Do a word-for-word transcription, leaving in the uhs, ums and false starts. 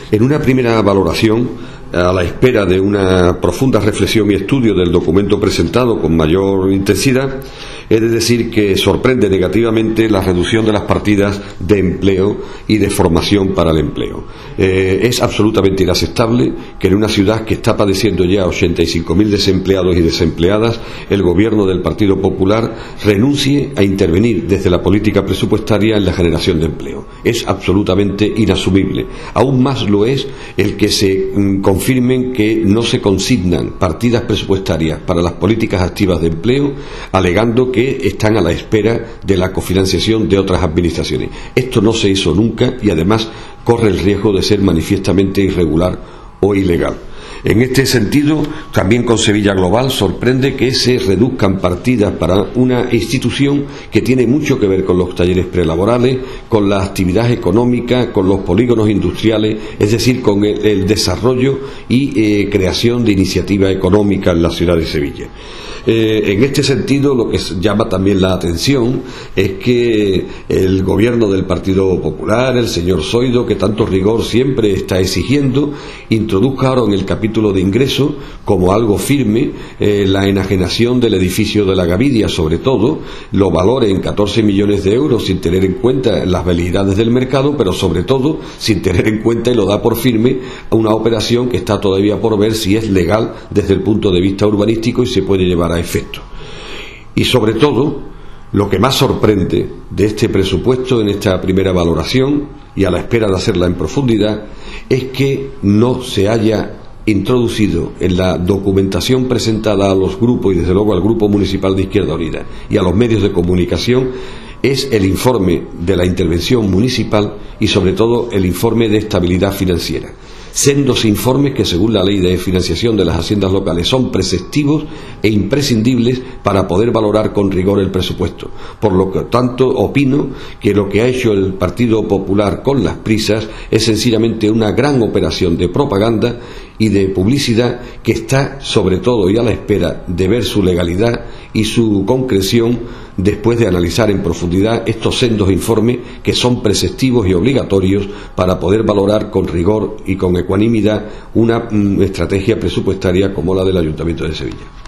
En una primera valoración, a la espera de una profunda reflexión y estudio del documento presentado con mayor intensidad, he de decir que sorprende negativamente la reducción de las partidas de empleo y de formación para el empleo. Eh, es absolutamente inaceptable que en una ciudad que está padeciendo ya ochenta y cinco mil desempleados y desempleadas, el gobierno del Partido Popular renuncie a intervenir desde la política presupuestaria en la generación de empleo. Es absolutamente inasumible. Aún más lo es el que se mm, confirmen que no se consignan partidas presupuestarias para las políticas activas de empleo, alegando que están a la espera de la cofinanciación de otras administraciones. Esto no se hizo nunca y además corre el riesgo de ser manifiestamente irregular o ilegal. En este sentido, también con Sevilla Global sorprende que se reduzcan partidas para una institución que tiene mucho que ver con los talleres prelaborales, con la actividad económica, con los polígonos industriales, es decir, con el, el desarrollo y eh, creación de iniciativa económica en la ciudad de Sevilla. Eh, en este sentido, lo que llama también la atención es que el gobierno del Partido Popular, el señor Zoido, que tanto rigor siempre está exigiendo, introduzca ahora en el capítulo de ingresos como algo firme eh, la enajenación del edificio de la Gavidia, sobre todo, lo valore en catorce millones de euros sin tener en cuenta las veleidades del mercado, pero sobre todo sin tener en cuenta, y lo da por firme, una operación que está todavía por ver si es legal desde el punto de vista urbanístico y se puede llevar a efecto. Y sobre todo, lo que más sorprende de este presupuesto en esta primera valoración y a la espera de hacerla en profundidad es que no se haya introducido en la documentación presentada a los grupos y desde luego al Grupo Municipal de Izquierda Unida y a los medios de comunicación es el informe de la intervención municipal y sobre todo el informe de estabilidad financiera. Sendos informes que, según la ley de financiación de las haciendas locales, son preceptivos e imprescindibles para poder valorar con rigor el presupuesto. Por lo que tanto opino que lo que ha hecho el Partido Popular con las prisas es sencillamente una gran operación de propaganda y de publicidad que está sobre todo y a la espera de ver su legalidad y su concreción después de analizar en profundidad estos sendos informes que son preceptivos y obligatorios para poder valorar con rigor y con ecuanimidad una mm, estrategia presupuestaria como la del Ayuntamiento de Sevilla.